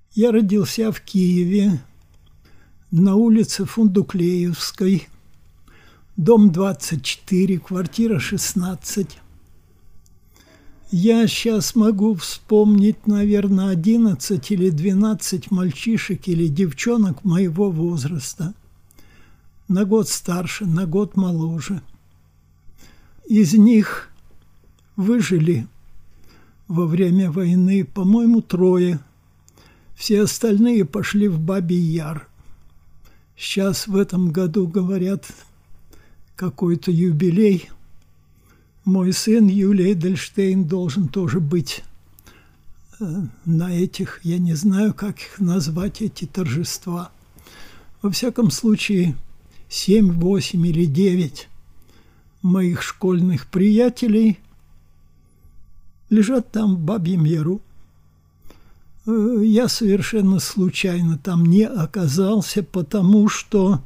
Я родился в Киеве, на улице Фундуклеевской, дом 24, квартира 16. Я сейчас могу вспомнить, наверное, 11 или 12 мальчишек или девчонок моего возраста. На год старше, на год моложе. Из них выжили во время войны, по-моему, 3. Все остальные пошли в Бабий Яр. Сейчас в этом году, говорят, какой-то юбилей. Мой сын Юлия Эдельштейн должен тоже быть на этих, я не знаю, как их назвать, эти торжества. Во всяком случае, 7, 8 или 9 моих школьных приятелей лежат там в Бабьем Яру. Я совершенно случайно там не оказался, потому что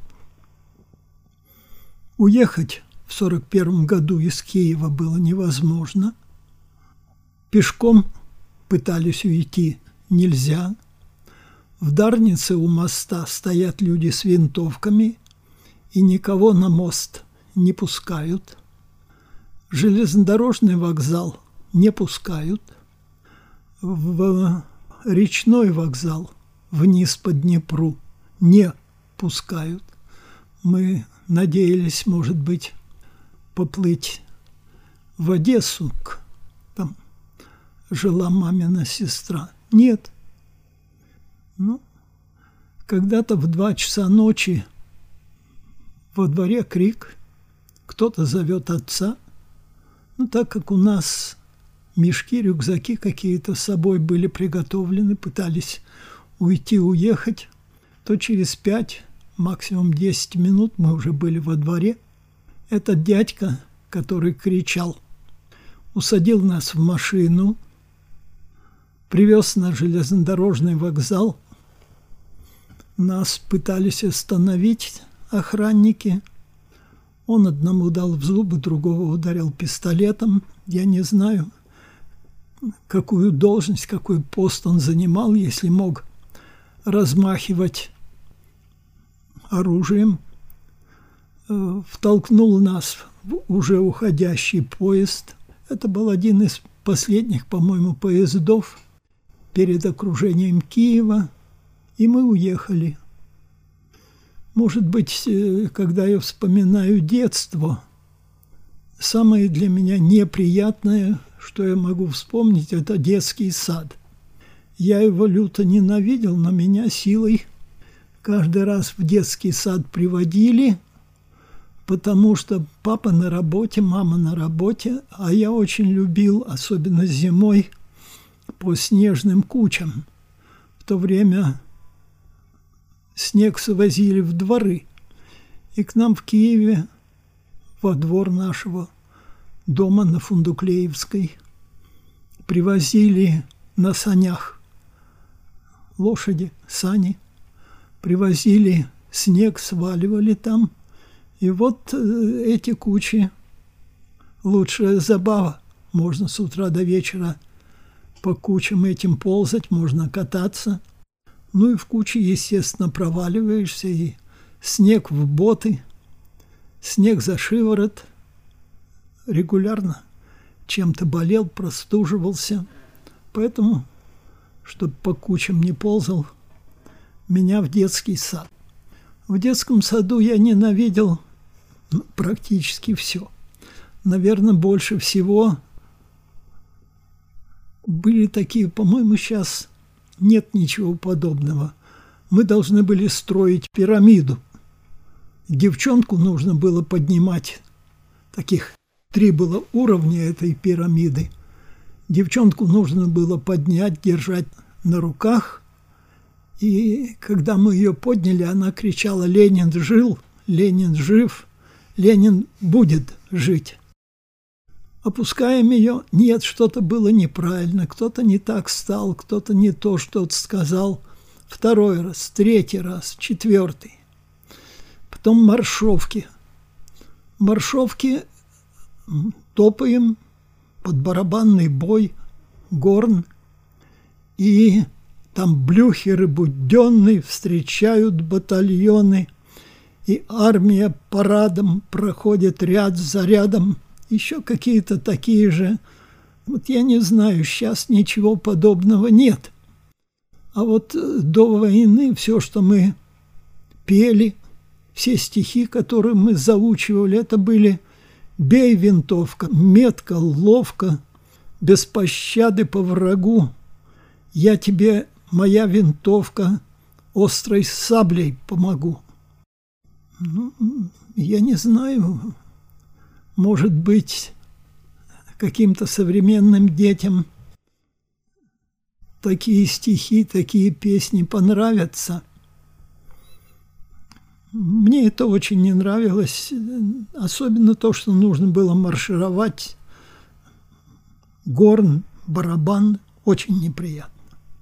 уехать в 1941 году из Киева было невозможно. Пешком пытались уйти нельзя. В Дарнице у моста стоят люди с винтовками, и никого на мост не пускают. Железнодорожный вокзал не пускают. В речной вокзал вниз по Днепру не пускают. Мы надеялись, может быть, поплыть в Одессу. Там жила мамина сестра. Нет. Когда-то в 2 часа ночи во дворе крик. Кто-то зовет отца. Так как у нас мешки, рюкзаки какие-то с собой были приготовлены, пытались уйти, уехать, то через 5, максимум 10 минут мы уже были во дворе. Этот дядька, который кричал, усадил нас в машину, привез на железнодорожный вокзал. Нас пытались остановить охранники. Он одному дал в зубы, другого ударил пистолетом. Я не знаю, какую должность, какой пост он занимал, если мог размахивать оружием. Втолкнул нас в уже уходящий поезд. Это был один из последних, по-моему, поездов перед окружением Киева, и мы уехали. Может быть, когда я вспоминаю детство, самое для меня неприятное, что я могу вспомнить, это детский сад. Я его люто ненавидел, но меня силой каждый раз в детский сад приводили, потому что папа на работе, мама на работе, а я очень любил, особенно зимой, по снежным кучам. В то время снег свозили в дворы. И к нам в Киеве, во двор нашего дома на Фундуклеевской, привозили на санях лошади, сани, привозили снег, сваливали там. И вот эти кучи – лучшая забава. Можно с утра до вечера по кучам этим ползать, можно кататься. И в куче, естественно, проваливаешься, и снег в боты, снег за шиворот. Регулярно чем-то болел, простуживался. Поэтому, чтобы по кучам не ползал, меня в детский сад. В детском саду я ненавидел практически все. Наверное, больше всего были такие, по-моему, сейчас нет ничего подобного. Мы должны были строить пирамиду. Девчонку нужно было поднимать. Таких 3 было уровня этой пирамиды. Девчонку нужно было поднять, держать на руках. И когда мы ее подняли, она кричала: «Ленин жил, Ленин жив, Ленин будет жить». Опускаем ее, нет, что-то было неправильно, кто-то не так стал, кто-то не то что-то сказал. 2 раз, 3 раз, 4. Потом маршовки. Маршовки топаем под барабанный бой, горн. И Там блюхеры буденные встречают батальоны, и армия парадом проходит ряд за рядом. Еще какие-то такие же. Вот я не знаю, сейчас ничего подобного нет. А вот до войны все, что мы пели, все стихи, которые мы заучивали, это были «Бей, винтовка, метко, ловко, без пощады по врагу, я тебе, моя винтовка, острой саблей помогу». Ну, я не знаю, может быть, каким-то современным детям такие стихи, такие песни понравятся. Мне это очень не нравилось, особенно то, что нужно было маршировать, горн, барабан, очень неприятно.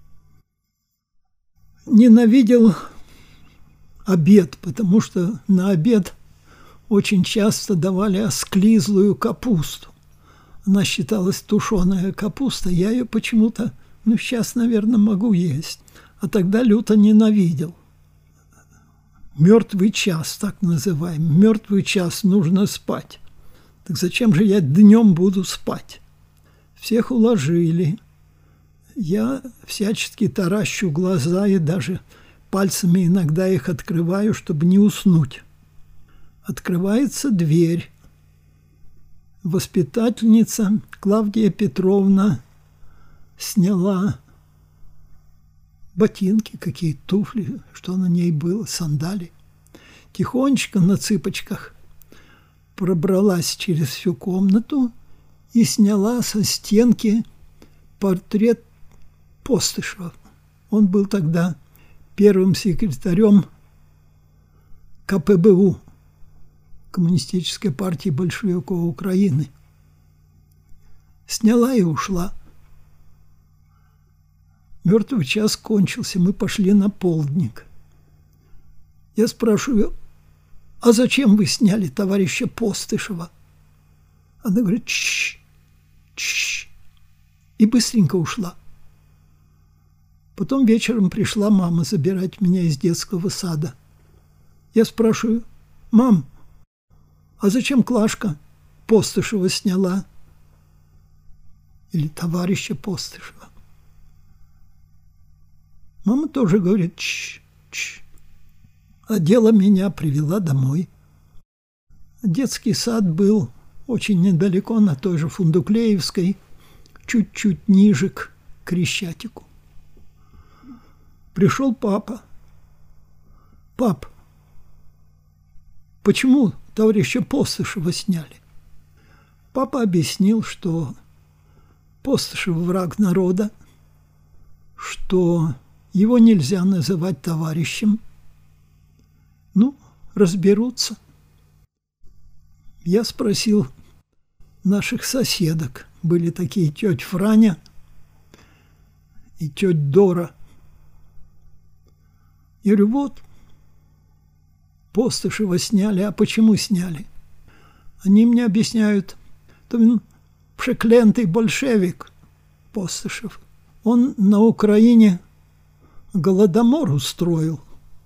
Ненавидел обед, потому что на обед очень часто давали осклизлую капусту. Она считалась тушеная капуста, я ее почему-то, сейчас, наверное, могу есть, а тогда люто ненавидел. Мертвый час, так называемый. Мертвый час, нужно спать. Так зачем же я днем буду спать? Всех уложили. Я всячески таращу глаза и даже пальцами иногда их открываю, чтобы не уснуть. Открывается дверь. Воспитательница Клавдия Петровна сняла ботинки, какие туфли, что на ней было, сандали. Тихонечко на цыпочках пробралась через всю комнату и сняла со стенки портрет Постышева. Он был тогда первым секретарем КПБУ, Коммунистической партии большевиков Украины. Сняла и ушла. Мертвый час кончился, мы пошли на полдник. Я спрашиваю: а зачем вы сняли товарища Постышева? Она говорит: чш, и быстренько ушла. Потом вечером пришла мама забирать меня из детского сада. Я спрашиваю: мам, а зачем Клашка Постышева сняла? Или товарища Постышева? Мама тоже говорит: чш. Одела меня, привела домой. Детский сад был очень недалеко, на той же Фундуклеевской, чуть-чуть ниже к Крещатику. Пришел папа. Пап, почему товарища Постышева сняли? Папа объяснил, что Постышев враг народа, что его нельзя называть товарищем. Ну, разберутся. Я спросил наших соседок. Были такие тетя Франя и тетя Дора. Я говорю: вот, Постышева сняли. А почему сняли? Они мне объясняют: то пшеклентый большевик Постышев. Он на Украине голодомор устроил.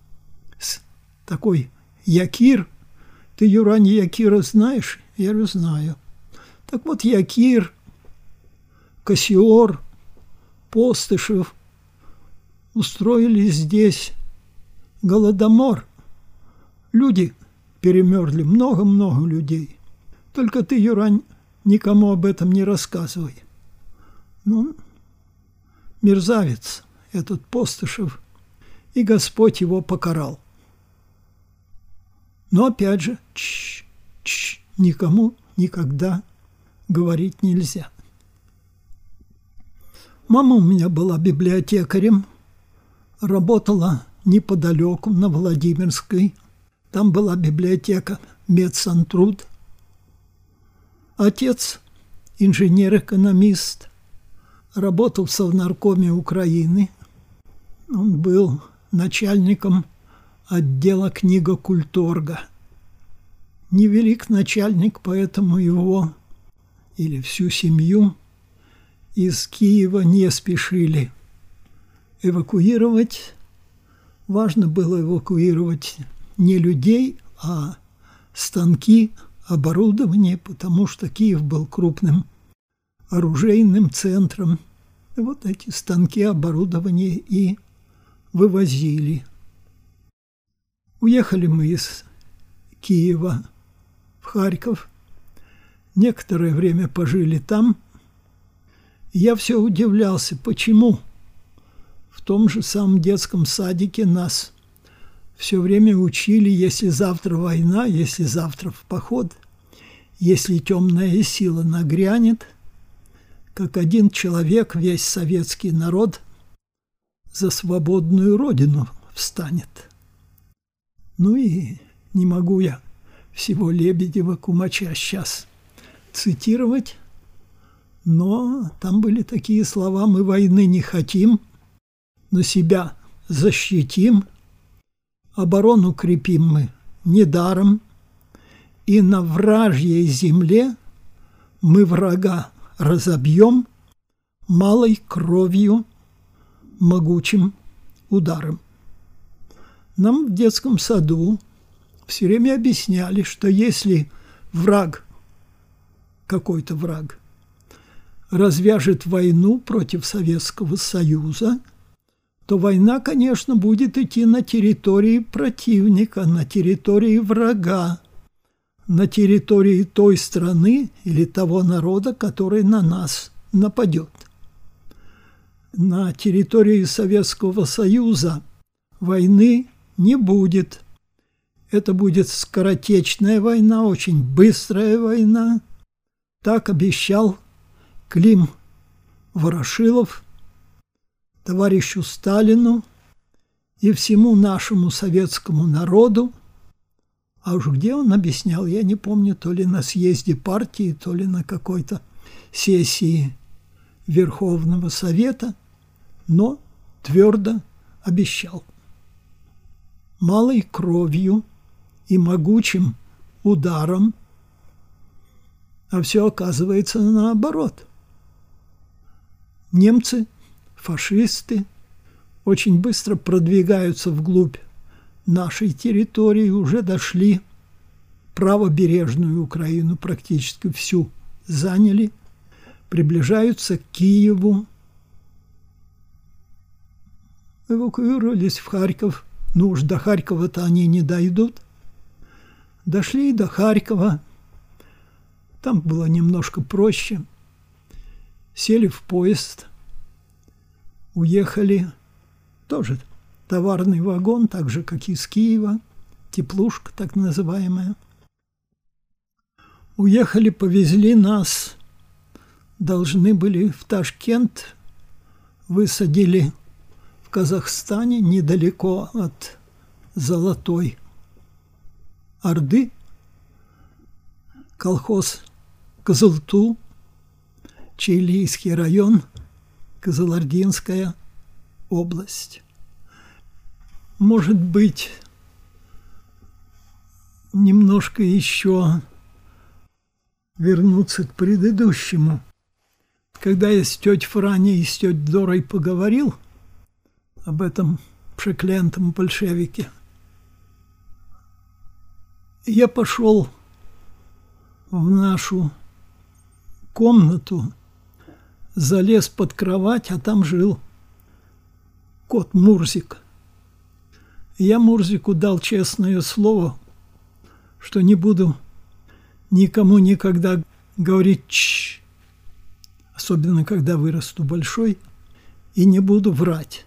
Такой Якир. Ты, Юрань, Якира знаешь? Я говорю: знаю. Так вот, Якир, Кассиор, Постышев устроили здесь голодомор. Люди перемерзли, много-много людей. Только ты, Юрань, никому об этом не рассказывай. Ну, мерзавец этот Постышев, и Господь его покарал. Но опять же, никому никогда говорить нельзя. Мама у меня была библиотекарем, работала неподалеку, на Владимирской. Там была библиотека Медсантруд. Отец, инженер-экономист, работал в Совнаркоме Украины. Он был начальником отдела книгокульторга. Невелик начальник, поэтому его или всю семью из Киева не спешили эвакуировать. Важно было эвакуировать не людей, а станки, оборудование, потому что Киев был крупным оружейным центром. И вот эти станки, оборудование и вывозили. Уехали мы из Киева в Харьков. Некоторое время пожили там. Я все удивлялся, почему в том же самом детском садике нас все время учили, если завтра война, если завтра в поход, если темная сила нагрянет, как один человек, весь советский народ за свободную родину встанет. Ну и не могу я всего Лебедева, Кумача сейчас цитировать, но там были такие слова: «Мы войны не хотим, но себя защитим, оборону крепим мы недаром, и на вражьей земле мы врага разобьем малой кровью, могучим ударом». Нам в детском саду все время объясняли, что если враг, какой-то враг, развяжет войну против Советского Союза, то война, конечно, будет идти на территории противника, на территории врага, на территории той страны или того народа, который на нас нападет. На территории Советского Союза войны не будет. Это будет скоротечная война, очень быстрая война. Так обещал Клим Ворошилов товарищу Сталину и всему нашему советскому народу. А уж где он объяснял, я не помню, то ли на съезде партии, то ли на какой-то сессии Верховного Совета, но твердо обещал. Малой кровью и могучим ударом, а все оказывается наоборот. Немцы, фашисты очень быстро продвигаются вглубь нашей территории, уже дошли, правобережную Украину практически всю заняли, приближаются к Киеву, эвакуировались в Харьков. Ну уж до Харькова-то они не дойдут. Дошли до Харькова. Там было немножко проще. Сели в поезд. Уехали. Тоже товарный вагон, так же, как из Киева. Теплушка так называемая. Уехали, повезли нас. Должны были в Ташкент. Высадили в Казахстане, недалеко от Золотой Орды, колхоз Кызылту, Чейлийский район, Кызылординская область. Может быть, немножко еще вернуться к предыдущему. Когда я с тетей Франей и с тетей Дорой поговорил об этом пшеклентом большевике, я пошел в нашу комнату, залез под кровать, а там жил кот Мурзик. Я Мурзику дал честное слово, что не буду никому никогда говорить «чш», особенно когда вырасту большой, и не буду врать.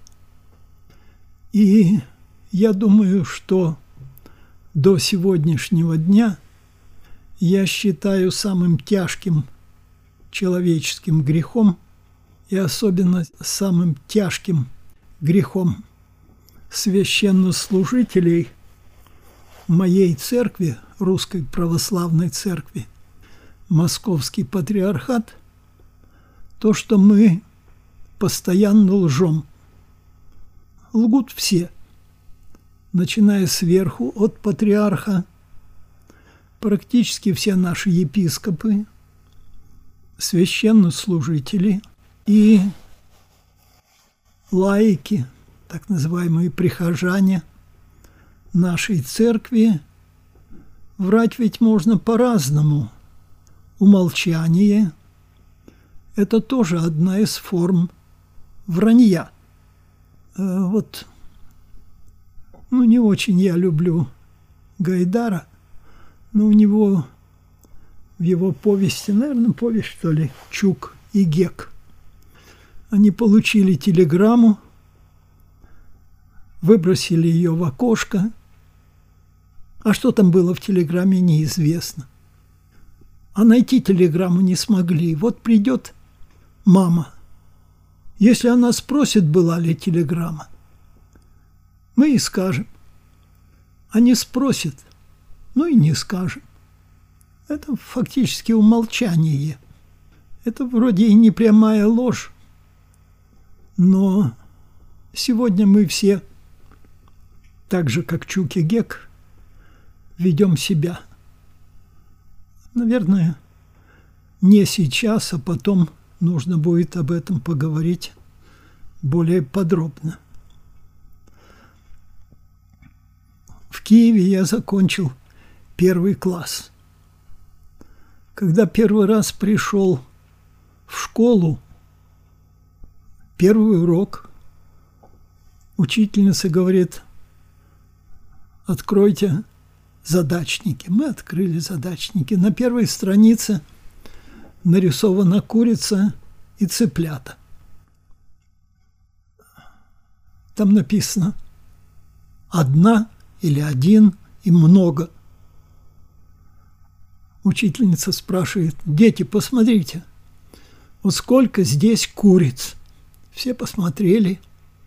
И я думаю, что до сегодняшнего дня я считаю самым тяжким человеческим грехом и особенно самым тяжким грехом священнослужителей моей церкви, Русской Православной Церкви, Московский Патриархат, то, что мы постоянно лжем. Лгут все, начиная сверху от патриарха, практически все наши епископы, священнослужители и лаики, так называемые прихожане нашей церкви. Врать ведь можно по-разному. Умолчание – это тоже одна из форм вранья. Не очень я люблю Гайдара, но у него в его повести, наверное, повесть, что ли, «Чук и Гек», они получили телеграмму, выбросили ее в окошко, а что там было в телеграмме, неизвестно. А найти телеграмму не смогли. Вот придет мама. Если она спросит, была ли телеграмма, мы и скажем. А не спросит, и не скажем. Это фактически умолчание. Это вроде и не прямая ложь, но сегодня мы все, так же, как Чук и Гек, ведем себя. Наверное, не сейчас, а потом нужно будет об этом поговорить более подробно. В Киеве я закончил 1 класс. Когда первый раз пришел в школу, первый урок, учительница говорит: «Откройте задачники». Мы открыли задачники. На первой странице нарисована курица и цыплята. Там написано «одна» или «один» и «много». Учительница спрашивает: «Дети, посмотрите, вот сколько здесь куриц?» Все посмотрели.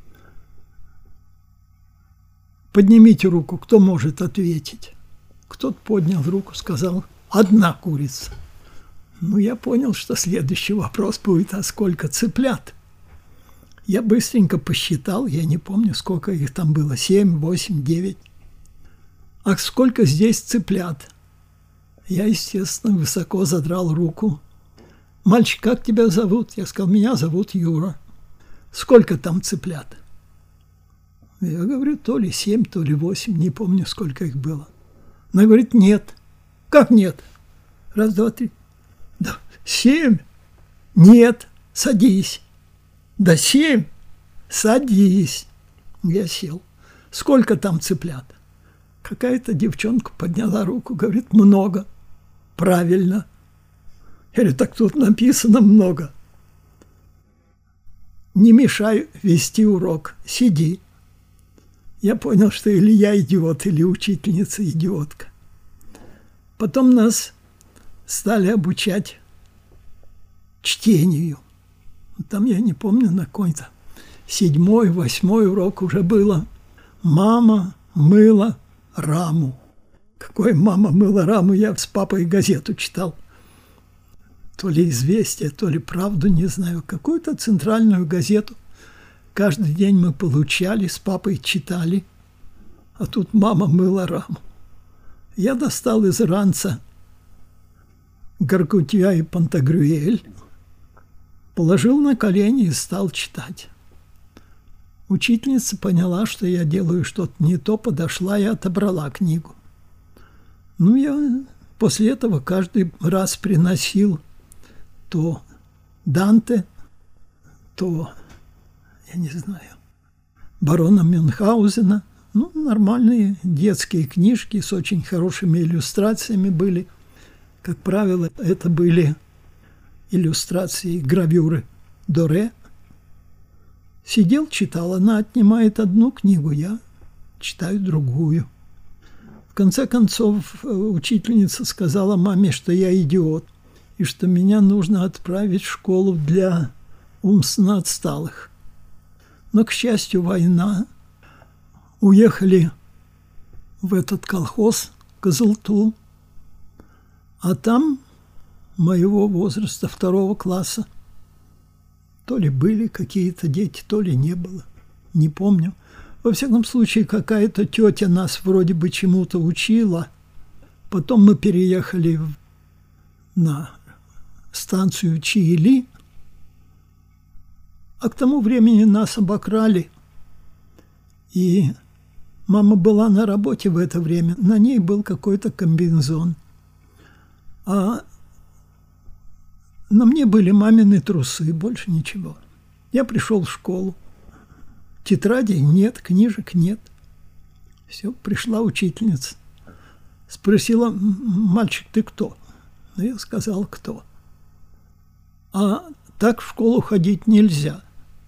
«Поднимите руку, кто может ответить?» Кто-то поднял руку, сказал: «Одна курица». Я понял, что следующий вопрос будет: а сколько цыплят? Я быстренько посчитал, я не помню, сколько их там было, 7, 8, 9. А сколько здесь цыплят? Я, естественно, высоко задрал руку. «Мальчик, как тебя зовут?» Я сказал: «Меня зовут Юра». «Сколько там цыплят?» Я говорю: то ли 7, то ли 8, не помню, сколько их было. Она говорит: «Нет». «Как нет?» Раз, два, три. «Да, 7. Нет, садись». «Да 7. Садись». Я сел. «Сколько там цыплят?» Какая-то девчонка подняла руку, говорит: «Много». «Правильно». Я говорю: «Так тут написано много». «Не мешай вести урок, сиди». Я понял, что или я идиот, или учительница идиотка. Потом нас стали обучать чтению. Там, я не помню, на какой-то 7-й, 8-й урок уже было. «Мама мыла раму». Какое «мама мыла раму»? Я с папой газету читал. То ли «Известия», то ли «Правду», не знаю. Какую-то центральную газету. Каждый день мы получали, с папой читали. А тут «мама мыла раму». Я достал из ранца Гаргутья и Пантагрюэль, положил на колени и стал читать. Учительница поняла, что я делаю что-то не то, подошла и отобрала книгу. Я после этого каждый раз приносил то Данте, то, я не знаю, барона Мюнхгаузена. Нормальные детские книжки с очень хорошими иллюстрациями были. Как правило, это были иллюстрации, гравюры Доре. Сидел, читал, она отнимает одну книгу, я читаю другую. В конце концов, учительница сказала маме, что я идиот, и что меня нужно отправить в школу для умственно отсталых. Но, к счастью, война. Уехали в этот колхоз Козылту, а там моего возраста 2 класса то ли были какие-то дети, то ли не было, не помню. Во всяком случае, какая-то тетя нас вроде бы чему-то учила. Потом мы переехали на станцию Чиили, А к тому времени нас обокрали, и мама была на работе в это время, на ней был какой-то комбинезон. А на мне были мамины трусы, больше ничего. Я пришел в школу. Тетрадей нет, книжек нет. Все, пришла учительница. Спросила: мальчик, ты кто? Ну, я сказал, кто. А так в школу ходить нельзя.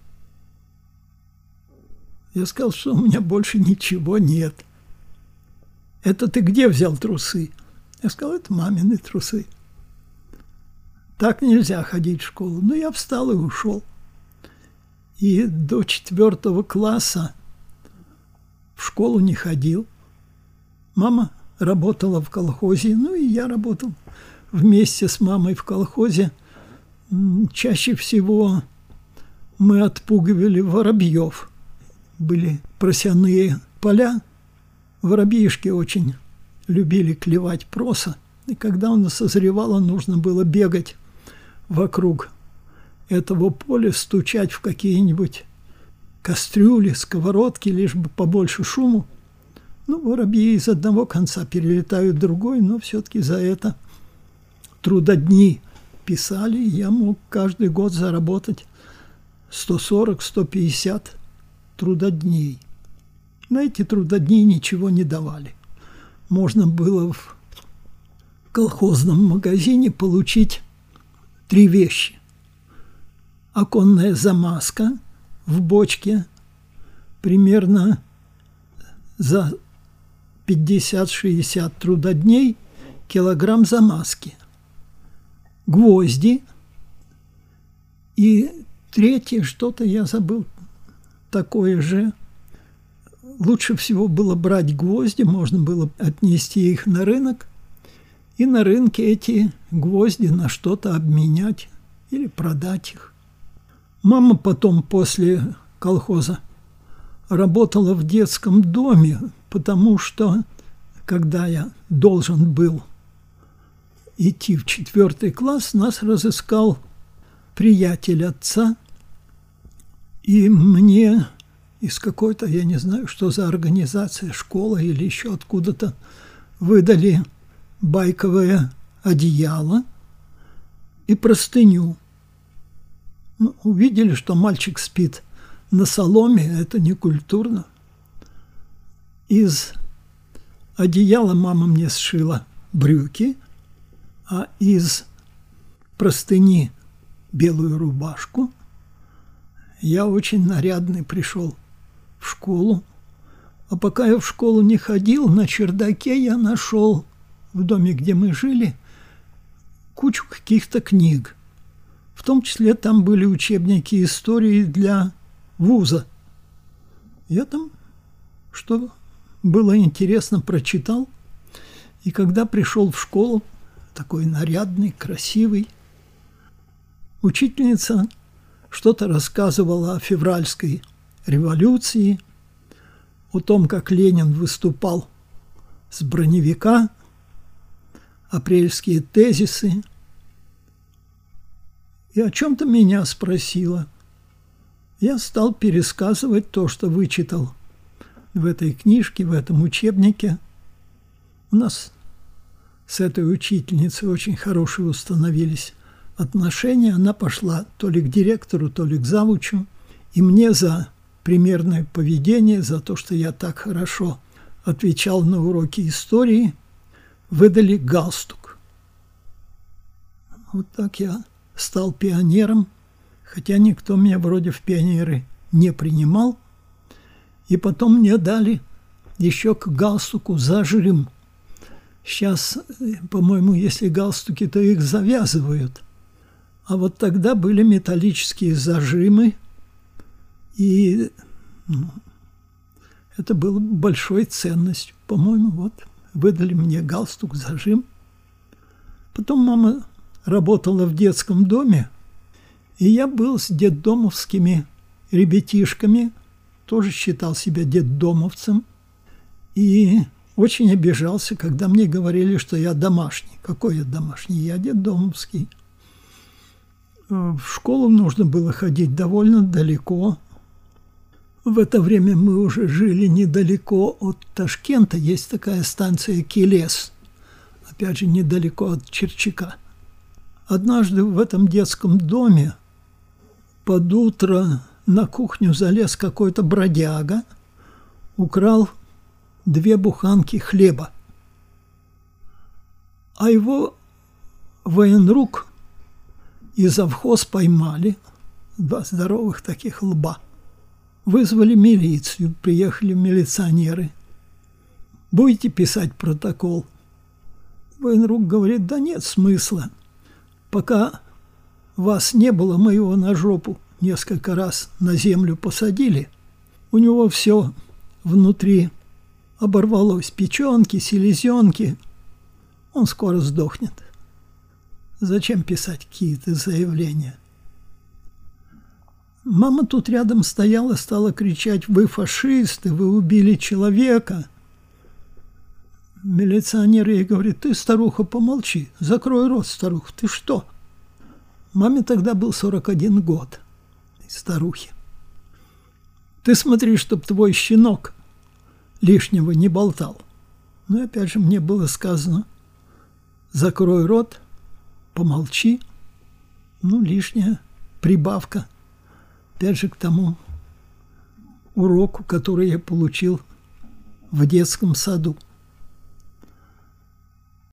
Я сказал, что у меня больше ничего нет. Это ты где взял трусы? Я сказал, это мамины трусы. Так нельзя ходить в школу. Ну, я встал и ушел. И до 4 класса в школу не ходил. Мама работала в колхозе, ну и я работал вместе с мамой в колхозе. Чаще всего мы отпугивали воробьев. Были просяные поля. Воробьишки очень любили клевать проса. И когда оно созревало, нужно было бегать вокруг этого поля, стучать в какие-нибудь кастрюли, сковородки, лишь бы побольше шуму. Ну, воробьи из одного конца перелетают в другой, но все-таки за это трудодни писали. Я мог каждый год заработать 140-150 трудодней. На эти трудодни ничего не давали. Можно было в колхозном магазине получить 3 вещи. Оконная замазка в бочке примерно за 50-60 трудодней, килограмм замазки, гвозди и 3, что-то я забыл, такое же. Лучше всего было брать гвозди, можно было отнести их на рынок, и на рынке эти гвозди на что-то обменять или продать их. Мама потом после колхоза работала в детском доме, потому что, когда я должен был идти в 4 класс, нас разыскал приятель отца, и мне из какой-то, я не знаю, что за организация, школа или еще откуда-то, выдали байковое одеяло и простыню. Ну, увидели, что мальчик спит на соломе, это некультурно. Из одеяла мама мне сшила брюки, а из простыни белую рубашку. Я очень нарядный пришел в школу. А пока я в школу не ходил, на чердаке я нашел в доме, где мы жили, кучу каких-то книг. В том числе там были учебники истории для вуза. Я там, что было интересно, прочитал. И когда пришел в школу, такой нарядный, красивый, учительница что-то рассказывала о февральской революции, о том, как Ленин выступал с броневика, апрельские тезисы. И о чем-то меня спросила. Я стал пересказывать то, что вычитал в этой книжке, в этом учебнике. У нас с этой учительницей очень хорошие установились отношения. Она пошла то ли к директору, то ли к завучу. И мне за примерное поведение, за то, что я так хорошо отвечал на уроки истории, выдали галстук. Вот так я стал пионером, хотя никто меня вроде в пионеры не принимал. И потом мне дали еще к галстуку зажим. Сейчас, по-моему, если галстуки, то их завязывают. А вот тогда были металлические зажимы, и это было большой ценностью. По-моему, вот выдали мне галстук, зажим. Потом мама работала в детском доме, и я был с детдомовскими ребятишками, тоже считал себя детдомовцем, и очень обижался, когда мне говорили, что я домашний. Какой я домашний? Я детдомовский. В школу нужно было ходить довольно далеко. В это время мы уже жили недалеко от Ташкента. Есть такая станция Келес, опять же, недалеко от Черчика. Однажды в этом детском доме под утро на кухню залез какой-то бродяга, украл 2 буханки хлеба. А его военрук и завхоз поймали, 2 здоровых таких лба. Вызвали милицию, приехали милиционеры. Будете писать протокол? Военрук говорит: да нет смысла. Пока вас не было, мы его на жопу несколько раз на землю посадили. У него все внутри оборвалось, печенки, селезенки. Он скоро сдохнет. Зачем писать какие-то заявления? Мама тут рядом стояла, стала кричать: вы фашисты, вы убили человека. Милиционер ей говорит: ты, старуха, помолчи, закрой рот, старуха, ты что? Маме тогда был 41 год, старухе. Ты смотри, чтоб твой щенок лишнего не болтал. Ну и опять же мне было сказано: закрой рот, помолчи. Ну, лишняя прибавка. Опять же к тому уроку, который я получил в детском саду.